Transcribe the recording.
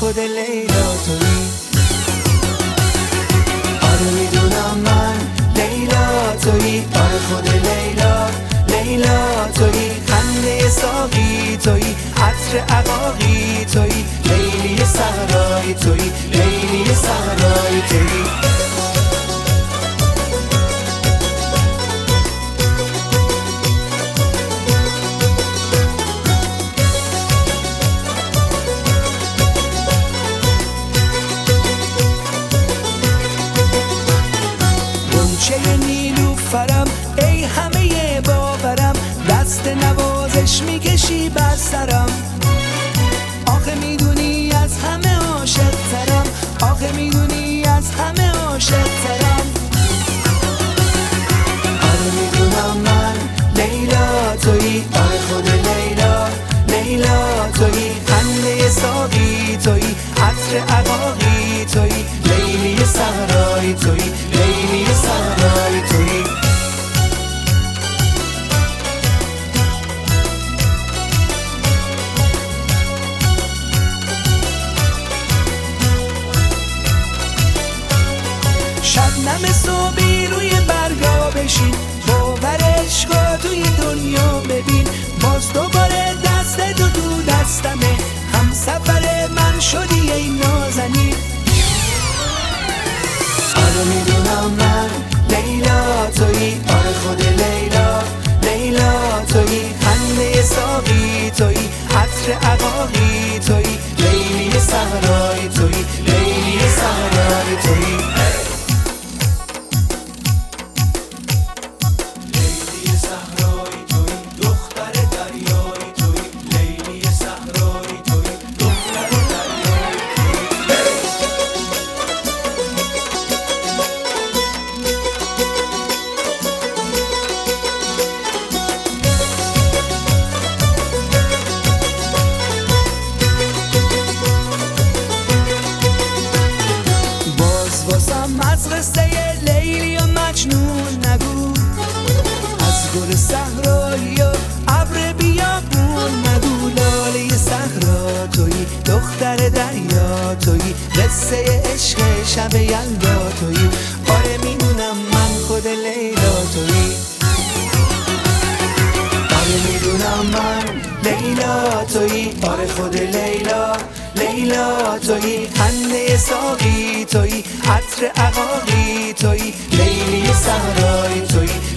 خود لیلا تویی. آره میدونم من لیلا تویی، آره خود لیلا. لیلا تویی، خنده ساقی تویی، عطر عقاقی تویی، لیلی صحرایی تویی، لیلی صحرایی تویی. گنچه نیلوفرم ای همه باورم، دست نوازش میکشی بر سرم. آخه میدونی از همه عاشق ترم، آخه میدونی از همه عاشق ترم. آره میدونم من لیلا تویی، آره خود لیلا. لیلا تویی، خنده ساقی تویی، عطر عقاقی تویی، لیلی صحرایی تویی، لیلی صحرایی تویی. شبنم صبحی روی برگا بشین، باور عشقا توی دنیا ببین. باز دوباره دست تو دستمه، هم سفر من شدی ای نازنین. آره میدونم من لیلا تویی، آره خود لیلا. لیلا تویی، خنده ساقی تویی، عطر عقاقی تویی، لیلی صحرایی تویی، لیلی صحرایی تویی. از قصه لیلی و مجنون نگو، از گل صحرایی و ابر بیابون نگو. لاله صحرا تویی، دختر دریا تویی، قصه عشق شب یلدا تویی. آره میدونم من خود لیلا تویی. آره میدونم من لیلا تویی، آره خود لیلا. لیلا تویی، خنده ساقی تویی، عطر عقاقی تویی، لیلی صحرایی تویی،